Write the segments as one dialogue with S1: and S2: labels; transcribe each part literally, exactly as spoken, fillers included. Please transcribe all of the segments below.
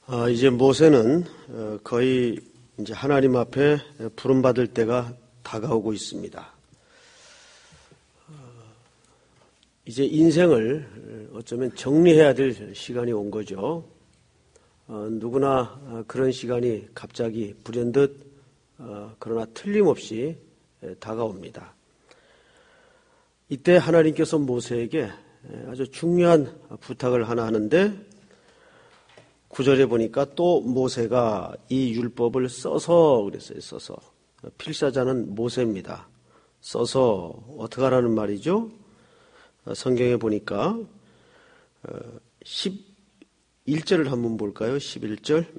S1: 아, 이제 모세는 거의 이제 하나님 앞에 부름받을 때가 다가오고 있습니다. 이제 인생을 어쩌면 정리해야 될 시간이 온 거죠. 어, 누구나 그런 시간이 갑자기 불현듯 어, 그러나 틀림없이 다가옵니다. 이때 하나님께서 모세에게 아주 중요한 부탁을 하나 하는데 구 절에 보니까 또 모세가 이 율법을 써서 그랬어요. 써서. 필사자는 모세입니다. 써서 어떻게 하라는 말이죠? 성경에 보니까 십일 절을 한번 볼까요? 십일 절.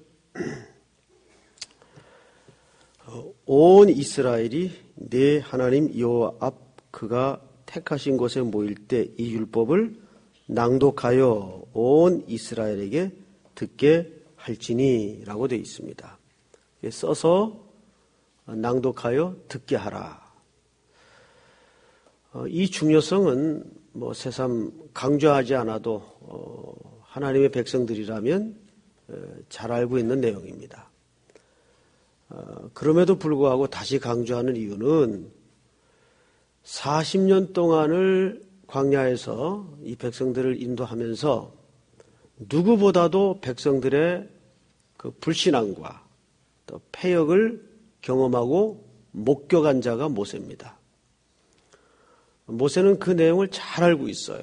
S1: 온 이스라엘이 내 하나님 여호와 앞 그가 택하신 곳에 모일 때 이 율법을 낭독하여 온 이스라엘에게 듣게 할지니 라고 되어 있습니다. 써서 낭독하여 듣게 하라. 이 중요성은 뭐 새삼 강조하지 않아도 하나님의 백성들이라면 잘 알고 있는 내용입니다. 그럼에도 불구하고 다시 강조하는 이유는 사십 년 동안을 광야에서 이 백성들을 인도하면서 누구보다도 백성들의 그 불신앙과 또 패역을 경험하고 목격한 자가 모세입니다. 모세는 그 내용을 잘 알고 있어요.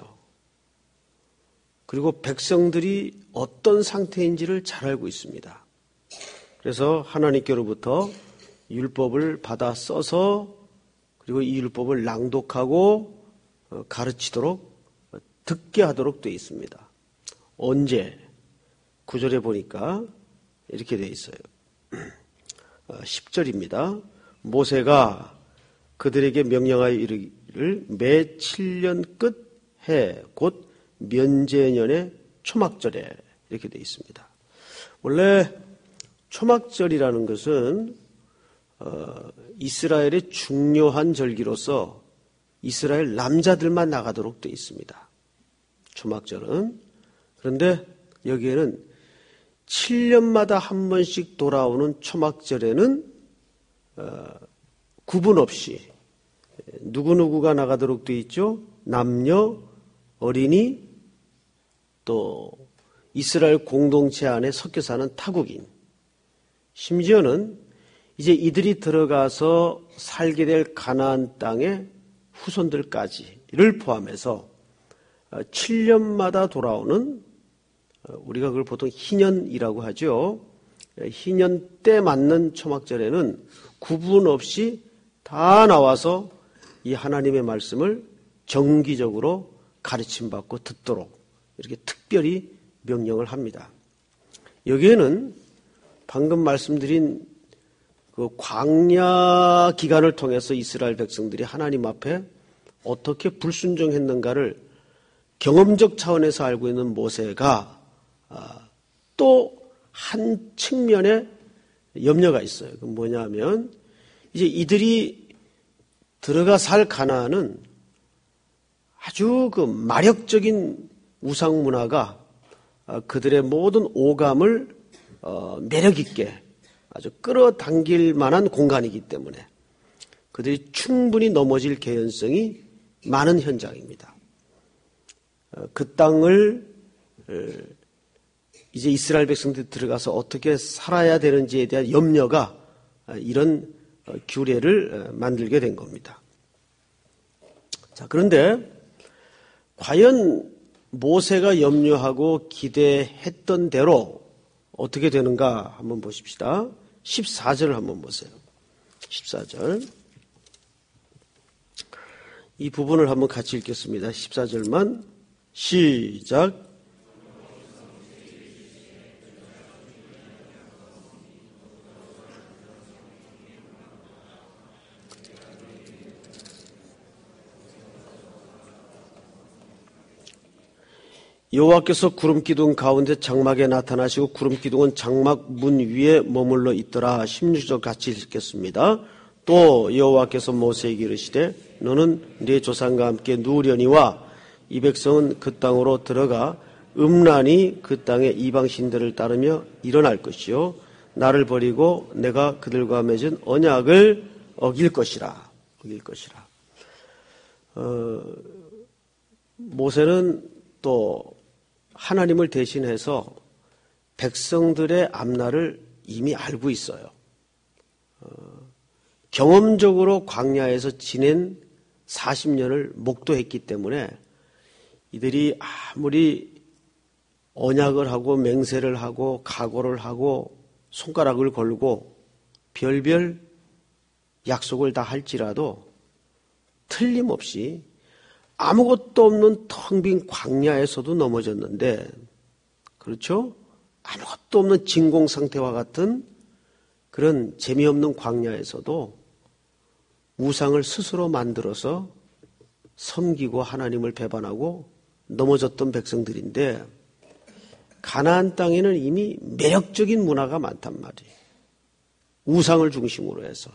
S1: 그리고 백성들이 어떤 상태인지를 잘 알고 있습니다. 그래서 하나님께로부터 율법을 받아 써서 그리고 이 율법을 낭독하고 가르치도록 듣게 하도록 되어 있습니다. 언제? 구 절에 보니까 이렇게 되어 있어요. 십 절입니다. 모세가 그들에게 명령하여 이르기를 매 칠 년 끝 해 곧 면제년의 초막절에 이렇게 되어 있습니다. 원래 초막절이라는 것은 어, 이스라엘의 중요한 절기로서 이스라엘 남자들만 나가도록 되어 있습니다. 초막절은. 그런데 여기에는 칠 년마다 한 번씩 돌아오는 초막절에는 어, 구분 없이 누구누구가 나가도록 되어 있죠. 남녀, 어린이, 또 이스라엘 공동체 안에 섞여 사는 타국인, 심지어는 이제 이들이 들어가서 살게 될 가나안 땅의 후손들까지를 포함해서 칠 년마다 돌아오는, 우리가 그걸 보통 희년이라고 하죠. 희년 때 맞는 초막절에는 구분 없이 다 나와서 이 하나님의 말씀을 정기적으로 가르침받고 듣도록 이렇게 특별히 명령을 합니다. 여기에는 방금 말씀드린 그 광야 기간을 통해서 이스라엘 백성들이 하나님 앞에 어떻게 불순종했는가를 경험적 차원에서 알고 있는 모세가 또 한 측면에 염려가 있어요. 그 뭐냐면 이제 이들이 들어가 살 가나안은 아주 그 마력적인 우상 문화가 그들의 모든 오감을 매력 있게 아주 끌어당길 만한 공간이기 때문에 그들이 충분히 넘어질 개연성이 많은 현장입니다. 그 땅을 이제 이스라엘 백성들이 들어가서 어떻게 살아야 되는지에 대한 염려가 이런 규례를 만들게 된 겁니다. 자, 그런데 과연 모세가 염려하고 기대했던 대로 어떻게 되는가 한번 보십시다. 십사 절을 한번 보세요. 십사 절. 이 부분을 한번 같이 읽겠습니다. 십사 절만 시작. 여호와께서 구름기둥 가운데 장막에 나타나시고 구름기둥은 장막 문 위에 머물러 있더라. 십육 절 같이 읽겠습니다. 또 여호와께서 모세에게 이르시되 너는 네 조상과 함께 누우려니와 이 백성은 그 땅으로 들어가 음란이 그 땅에 이방신들을 따르며 일어날 것이요 나를 버리고 내가 그들과 맺은 언약을 어길 것이라. 어길 것이라. 어, 모세는 또 하나님을 대신해서 백성들의 앞날을 이미 알고 있어요. 어, 경험적으로 광야에서 지낸 사십 년을 목도했기 때문에 이들이 아무리 언약을 하고 맹세를 하고 각오를 하고 손가락을 걸고 별별 약속을 다 할지라도 틀림없이 아무것도 없는 텅 빈 광야에서도 넘어졌는데, 그렇죠? 아무것도 없는 진공 상태와 같은 그런 재미없는 광야에서도 우상을 스스로 만들어서 섬기고 하나님을 배반하고 넘어졌던 백성들인데, 가나안 땅에는 이미 매력적인 문화가 많단 말이에요. 우상을 중심으로 해서.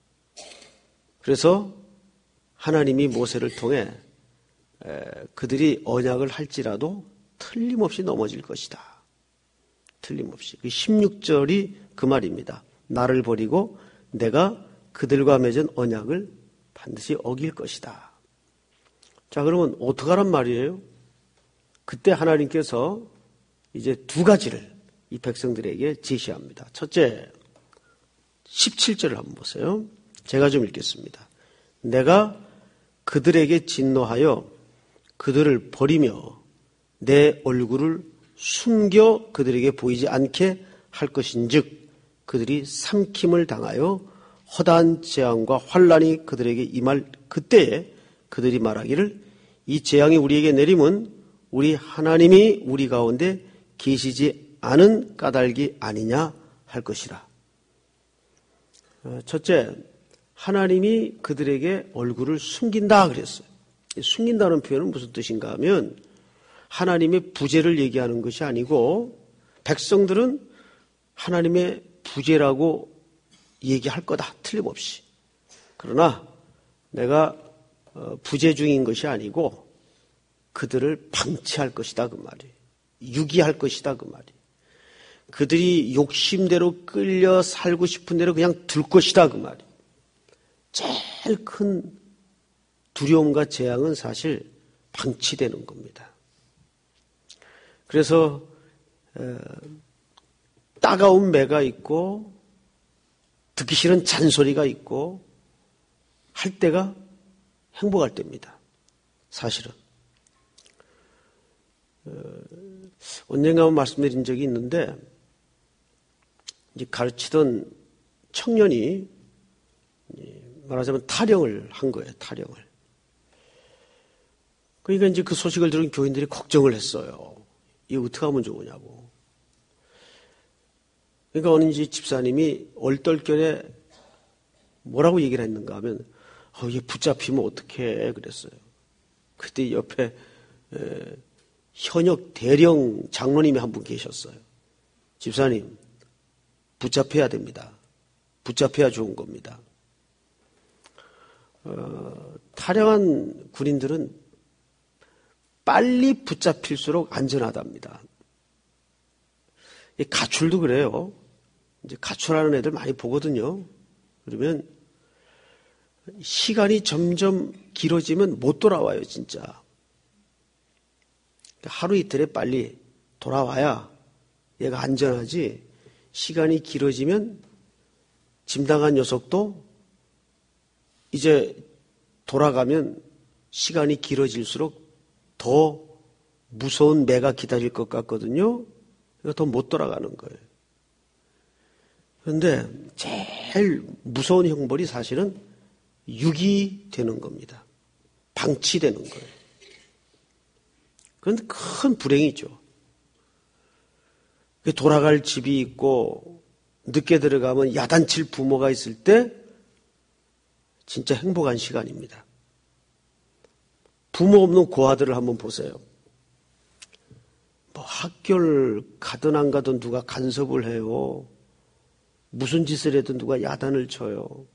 S1: 그래서 하나님이 모세를 통해 그들이 언약을 할지라도 틀림없이 넘어질 것이다. 틀림없이. 십육 절이 그 말입니다. 나를 버리고 내가 그들과 맺은 언약을 반드시 어길 것이다. 자, 그러면 어떡하란 말이에요? 그때 하나님께서 이제 두 가지를 이 백성들에게 제시합니다. 첫째, 십칠 절을 한번 보세요. 제가 좀 읽겠습니다. 내가 그들에게 진노하여 그들을 버리며 내 얼굴을 숨겨 그들에게 보이지 않게 할 것인즉 그들이 삼킴을 당하여 허다한 재앙과 환란이 그들에게 임할 그때에 그들이 말하기를 이 재앙이 우리에게 내림은 우리 하나님이 우리 가운데 계시지 않은 까닭이 아니냐 할 것이라. 첫째, 하나님이 그들에게 얼굴을 숨긴다 그랬어요. 숨긴다는 표현은 무슨 뜻인가 하면 하나님의 부재를 얘기하는 것이 아니고 백성들은 하나님의 부재라고 얘기할 거다. 틀림없이. 그러나 내가 부재 중인 것이 아니고 그들을 방치할 것이다 그 말이에요. 유기할 것이다 그 말이에요. 그들이 욕심대로 끌려 살고 싶은 대로 그냥 둘 것이다 그 말이에요. 제일 큰 두려움과 재앙은 사실 방치되는 겁니다. 그래서 에, 따가운 매가 있고 듣기 싫은 잔소리가 있고 할 때가 행복할 때입니다. 사실은. 어, 언젠가 말씀드린 적이 있는데 이제 가르치던 청년이 말하자면 탈영을 한 거예요. 탈영을. 그러니까 이제 그 소식을 들은 교인들이 걱정을 했어요. 이거 어떻게 하면 좋으냐고. 그러니까 어느 집사님이 얼떨결에 뭐라고 얘기를 했는가 하면 어, 얘 붙잡히면 어떡해 그랬어요. 그때 옆에 에, 현역 대령 장로님이 한 분 계셨어요. 집사님, 붙잡혀야 됩니다. 붙잡혀야 좋은 겁니다. 어, 탈영한 군인들은 빨리 붙잡힐수록 안전하답니다. 이 가출도 그래요. 이제 가출하는 애들 많이 보거든요. 그러면 시간이 점점 길어지면 못 돌아와요, 진짜. 하루 이틀에 빨리 돌아와야 얘가 안전하지. 시간이 길어지면 짐당한 녀석도 이제 돌아가면 시간이 길어질수록 더 무서운 매가 기다릴 것 같거든요. 그러니까 더 못 돌아가는 거예요. 그런데 제일 무서운 형벌이 사실은 유기되는 겁니다. 방치되는 거예요. 그건 큰 불행이죠. 돌아갈 집이 있고 늦게 들어가면 야단칠 부모가 있을 때 진짜 행복한 시간입니다. 부모 없는 고아들을 한번 보세요. 뭐 학교를 가든 안 가든 누가 간섭을 해요. 무슨 짓을 해도 누가 야단을 쳐요.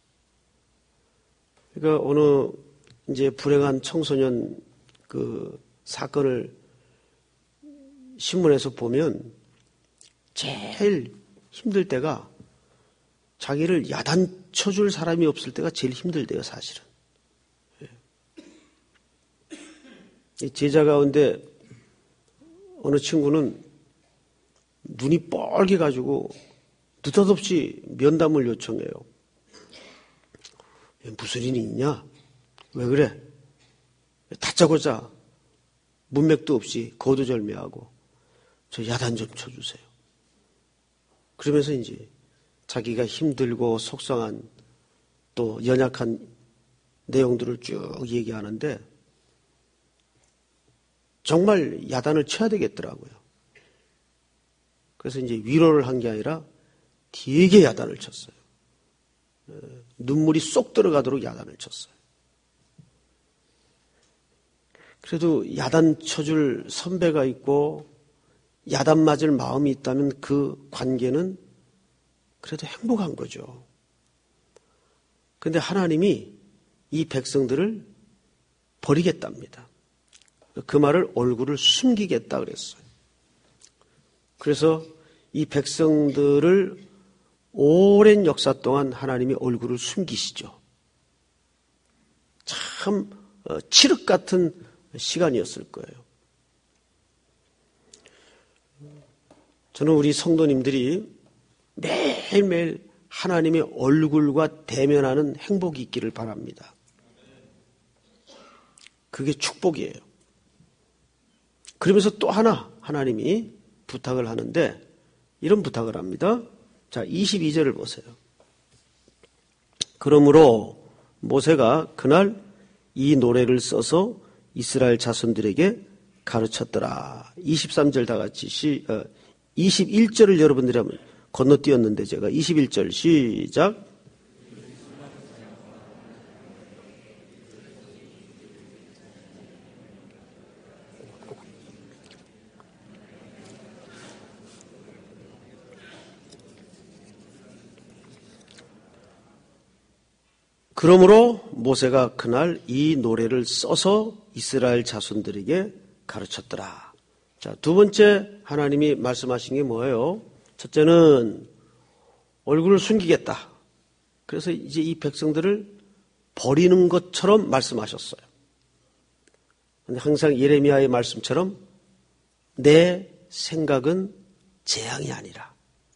S1: 그러니까 어느 이제 불행한 청소년 그 사건을 신문에서 보면 제일 힘들 때가 자기를 야단쳐줄 사람이 없을 때가 제일 힘들대요, 사실은. 제자 가운데 어느 친구는 눈이 뻘게 가지고 느닷없이 면담을 요청해요. 무슨 일이 있냐? 왜 그래? 다짜고짜 문맥도 없이 거두절미하고 저 야단 좀 쳐주세요. 그러면서 이제 자기가 힘들고 속상한 또 연약한 내용들을 쭉 얘기하는데 정말 야단을 쳐야 되겠더라고요. 그래서 이제 위로를 한 게 아니라 되게 야단을 쳤어요. 눈물이 쏙 들어가도록 야단을 쳤어요. 그래도 야단 쳐줄 선배가 있고 야단 맞을 마음이 있다면 그 관계는 그래도 행복한 거죠. 그런데 하나님이 이 백성들을 버리겠답니다. 그 말을 얼굴을 숨기겠다 그랬어요. 그래서 이 백성들을 오랜 역사 동안 하나님이 얼굴을 숨기시죠. 참 칠흑 같은 시간이었을 거예요. 저는 우리 성도님들이 매일매일 하나님의 얼굴과 대면하는 행복이 있기를 바랍니다. 그게 축복이에요. 그러면서 또 하나 하나님이 부탁을 하는데 이런 부탁을 합니다. 자, 이십이 절을 보세요. 그러므로 모세가 그날 이 노래를 써서 이스라엘 자손들에게 가르쳤더라. 이십삼 절 다 같이 시, 어, 이십일 절을 여러분들이 한번 건너뛰었는데 제가 이십일 절 시작. 그러므로 모세가 그날 이 노래를 써서 이스라엘 자손들에게 가르쳤더라. 자, 두 번째 하나님이 말씀하신 게 뭐예요? 첫째는 얼굴을 숨기겠다. 그래서 이제 이 백성들을 버리는 것처럼 말씀하셨어요. 근데 항상 예레미야의 말씀처럼 내 생각은 재앙이 아니라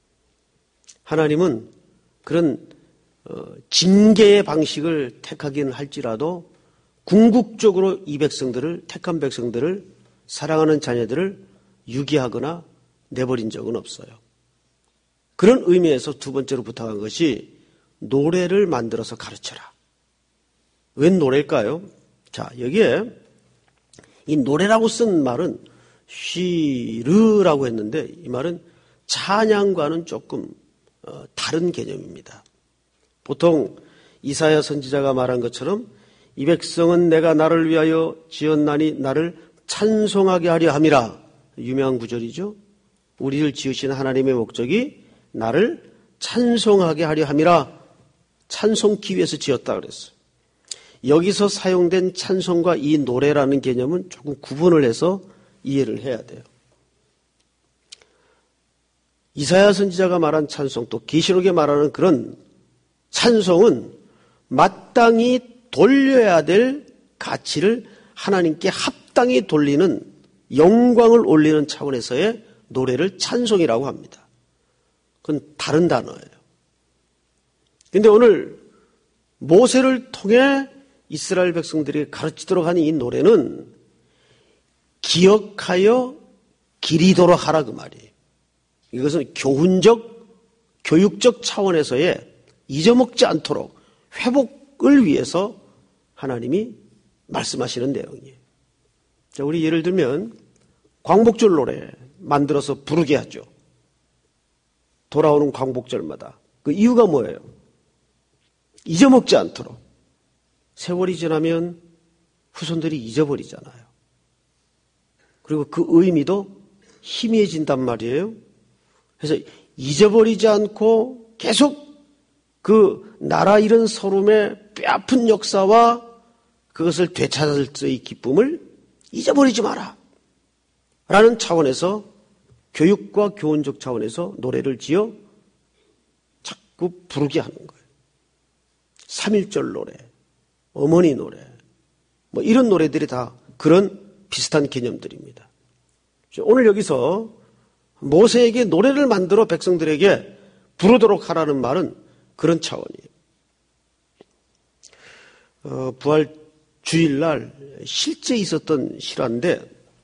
S1: 하나님은 그런 어, 징계의 방식을 택하긴 할지라도 궁극적으로 이 백성들을 택한 백성들을 사랑하는 자녀들을 유기하거나 내버린 적은 없어요. 그런 의미에서 두 번째로 부탁한 것이 노래를 만들어서 가르쳐라. 웬 노래일까요? 자, 여기에 이 노래라고 쓴 말은 쉬르라고 했는데 이 말은 찬양과는 조금 어, 다른 개념입니다. 보통 이사야 선지자가 말한 것처럼 이 백성은 내가 나를 위하여 지었나니 나를 찬송하게 하려 함이라. 유명한 구절이죠. 우리를 지으신 하나님의 목적이 나를 찬송하게 하려 함이라. 찬송기 위해서 지었다 그랬어요. 여기서 사용된 찬송과 이 노래라는 개념은 조금 구분을 해서 이해를 해야 돼요. 이사야 선지자가 말한 찬송 또 계시록에 말하는 그런 찬송은 마땅히 돌려야 될 가치를 하나님께 합당히 돌리는 영광을 올리는 차원에서의 노래를 찬송이라고 합니다. 그건 다른 단어예요. 그런데 오늘 모세를 통해 이스라엘 백성들이 가르치도록 하는 이 노래는 기억하여 기리도록 하라 그 말이에요. 이것은 교훈적, 교육적 차원에서의 잊어먹지 않도록 회복을 위해서 하나님이 말씀하시는 내용이에요. 자, 우리 예를 들면 광복절 노래 만들어서 부르게 하죠. 돌아오는 광복절마다. 그 이유가 뭐예요? 잊어먹지 않도록. 세월이 지나면 후손들이 잊어버리잖아요. 그리고 그 의미도 희미해진단 말이에요. 그래서 잊어버리지 않고 계속 그 나라 잃은 서름의 뼈아픈 역사와 그것을 되찾을 때의 기쁨을 잊어버리지 마라. 라는 차원에서 교육과 교훈적 차원에서 노래를 지어 자꾸 부르게 하는 거예요. 삼일절 노래, 어머니 노래, 뭐 이런 노래들이 다 그런 비슷한 개념들입니다. 오늘 여기서 모세에게 노래를 만들어 백성들에게 부르도록 하라는 말은 그런 차원이에요. 어, 부활 주일날 실제 있었던 실화인데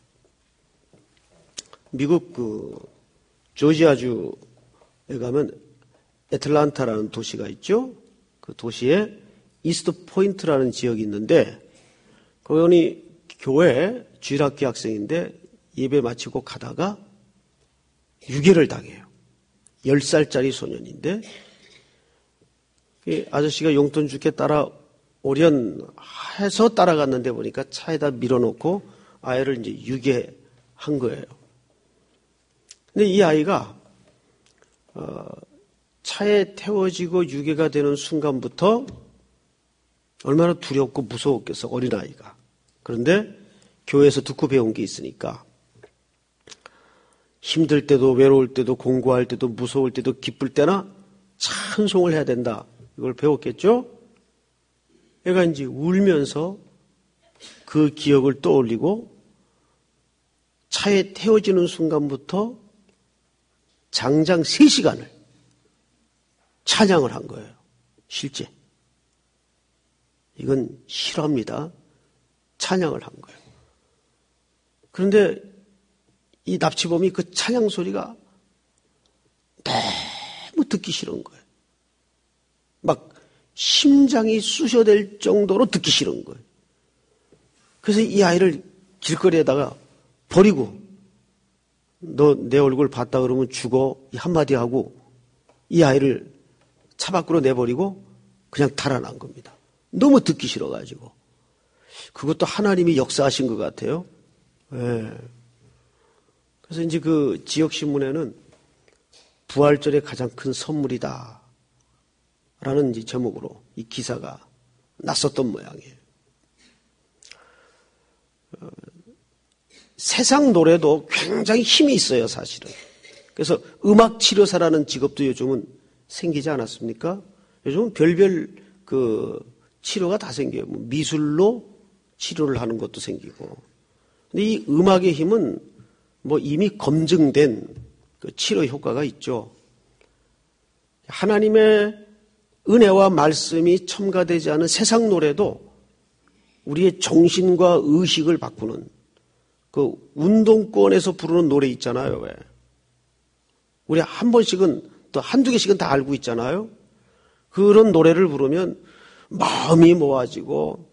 S1: 미국 그 조지아주에 가면 애틀란타라는 도시가 있죠. 그 도시에 이스트 포인트라는 지역이 있는데 거기 교회 주일학교 학생인데 예배 마치고 가다가 유괴를 당해요. 열 살짜리 소년인데 아저씨가 용돈 줄게 따라오련 해서 따라갔는데 보니까 차에다 밀어놓고 아이를 이제 유괴한 거예요. 근데 이 아이가 어, 차에 태워지고 유괴가 되는 순간부터 얼마나 두렵고 무서웠겠어, 어린아이가. 그런데 교회에서 듣고 배운 게 있으니까 힘들 때도 외로울 때도 공부할 때도 무서울 때도 기쁠 때나 찬송을 해야 된다. 이걸 배웠겠죠? 얘가 이제 울면서 그 기억을 떠올리고 차에 태워지는 순간부터 장장 세 시간을 찬양을 한 거예요. 실제. 이건 실화입니다. 찬양을 한 거예요. 그런데 이 납치범이 그 찬양 소리가 너무 듣기 싫은 거예요. 막 심장이 쑤셔댈 정도로 듣기 싫은 거예요. 그래서 이 아이를 길거리에다가 버리고 너 내 얼굴 봤다 그러면 죽어 한마디 하고 이 아이를 차 밖으로 내버리고 그냥 달아난 겁니다. 너무 듣기 싫어가지고. 그것도 하나님이 역사하신 것 같아요. 네. 그래서 이제 그 지역신문에는 부활절의 가장 큰 선물이다 라는 이제 제목으로 이 기사가 났었던 모양이에요. 어, 세상 노래도 굉장히 힘이 있어요, 사실은. 그래서 음악치료사라는 직업도 요즘은 생기지 않았습니까? 요즘은 별별 그 치료가 다 생겨요. 뭐 미술로 치료를 하는 것도 생기고. 근데 이 음악의 힘은 뭐 이미 검증된 그 치료 효과가 있죠. 하나님의 은혜와 말씀이 첨가되지 않은 세상 노래도 우리의 정신과 의식을 바꾸는 그 운동권에서 부르는 노래 있잖아요. 왜? 우리 한 번씩은 또 한두 개씩은 다 알고 있잖아요. 그런 노래를 부르면 마음이 모아지고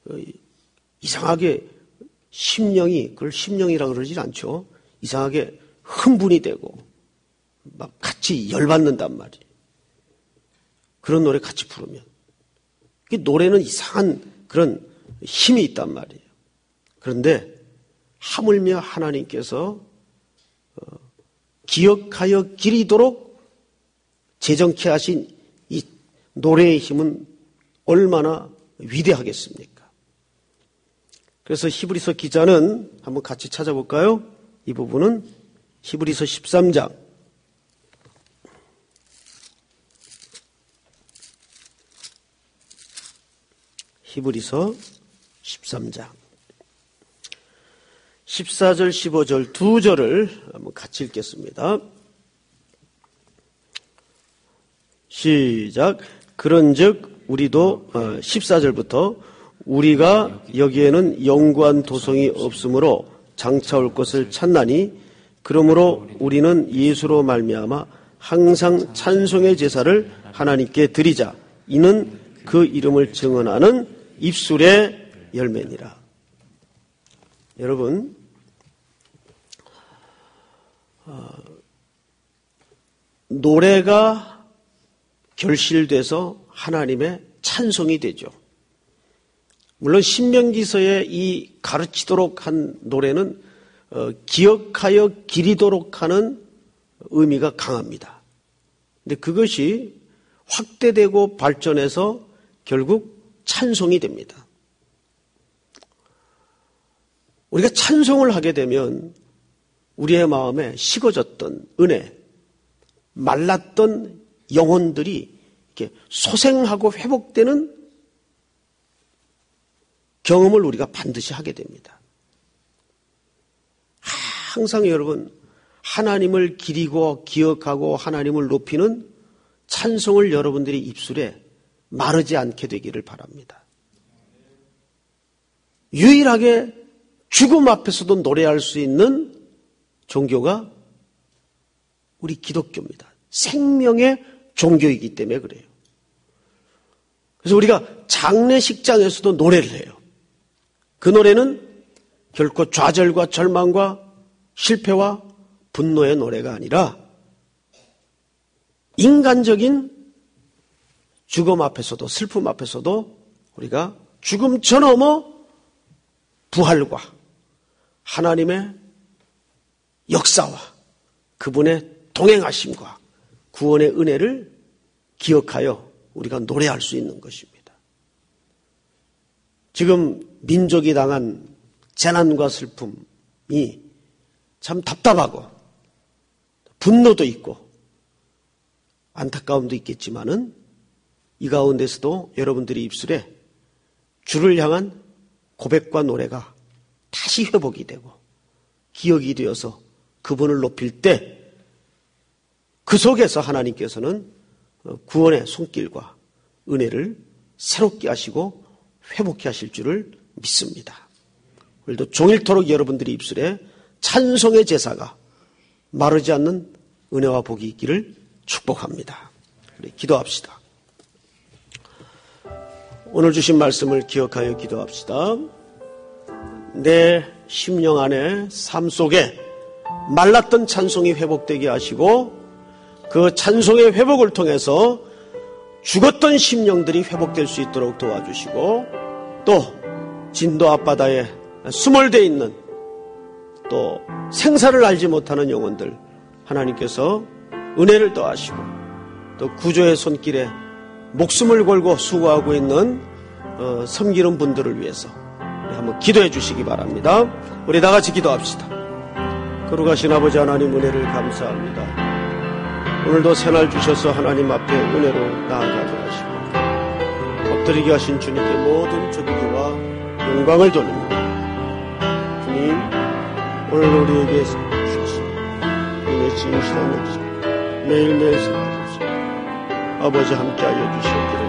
S1: 이상하게 심령이, 그걸 심령이라고 그러질 않죠. 이상하게 흥분이 되고 막 같이 열받는단 말이에요. 그런 노래 같이 부르면. 노래는 이상한 그런 힘이 있단 말이에요. 그런데 하물며 하나님께서 기억하여 기리도록 재정케 하신 이 노래의 힘은 얼마나 위대하겠습니까? 그래서 히브리서 기자는 한번 같이 찾아볼까요? 이 부분은 히브리서 십삼 장 히브리서 십삼 장 십사 절 십오 절 두 절을 한번 같이 읽겠습니다. 시작. 그런즉 우리도 십사 절부터 우리가 여기에는 영구한 도성이 없으므로 장차 올 것을 찾나니 그러므로 우리는 예수로 말미암아 항상 찬송의 제사를 하나님께 드리자. 이는 그 이름을 증언하는 입술의 열매니라. 여러분, 어, 노래가 결실돼서 하나님의 찬송이 되죠. 물론 신명기서에 이 가르치도록 한 노래는 어, 기억하여 기리도록 하는 의미가 강합니다. 근데 그것이 확대되고 발전해서 결국 찬송이 됩니다. 우리가 찬송을 하게 되면 우리의 마음에 식어졌던 은혜, 말랐던 영혼들이 이렇게 소생하고 회복되는 경험을 우리가 반드시 하게 됩니다. 항상 여러분, 하나님을 기리고 기억하고 하나님을 높이는 찬송을 여러분들의 입술에 마르지 않게 되기를 바랍니다. 유일하게 죽음 앞에서도 노래할 수 있는 종교가 우리 기독교입니다. 생명의 종교이기 때문에 그래요. 그래서 우리가 장례식장에서도 노래를 해요. 그 노래는 결코 좌절과 절망과 실패와 분노의 노래가 아니라 인간적인 죽음 앞에서도 슬픔 앞에서도 우리가 죽음 저 넘어 부활과 하나님의 역사와 그분의 동행하심과 구원의 은혜를 기억하여 우리가 노래할 수 있는 것입니다. 지금 민족이 당한 재난과 슬픔이 참 답답하고 분노도 있고 안타까움도 있겠지만은 이 가운데서도 여러분들의 입술에 주를 향한 고백과 노래가 다시 회복이 되고 기억이 되어서 그분을 높일 때 그 속에서 하나님께서는 구원의 손길과 은혜를 새롭게 하시고 회복해 하실 줄을 믿습니다. 오늘도 종일토록 여러분들의 입술에 찬송의 제사가 마르지 않는 은혜와 복이 있기를 축복합니다. 우리 기도합시다. 오늘 주신 말씀을 기억하여 기도합시다. 내 심령 안에 삶 속에 말랐던 찬송이 회복되게 하시고 그 찬송의 회복을 통해서 죽었던 심령들이 회복될 수 있도록 도와주시고 또 진도 앞바다에 수몰되어 있는 또 생사를 알지 못하는 영혼들 하나님께서 은혜를 더하시고 또 구조의 손길에 목숨을 걸고 수고하고 있는 어, 섬기는 분들을 위해서 우리 한번 기도해 주시기 바랍니다. 우리 다 같이 기도합시다. 거룩하신 아버지 하나님 은혜를 감사합니다. 오늘도 새날 주셔서 하나님 앞에 은혜로 나아가게 하시고 엎드리게 하신 주님께 모든 존귀와 영광을 돌립니다. 주님, 오늘 우리에게 주신 은혜 진실한 역사 매일매일 생각하소서. 아버지 함께하여 주시옵기를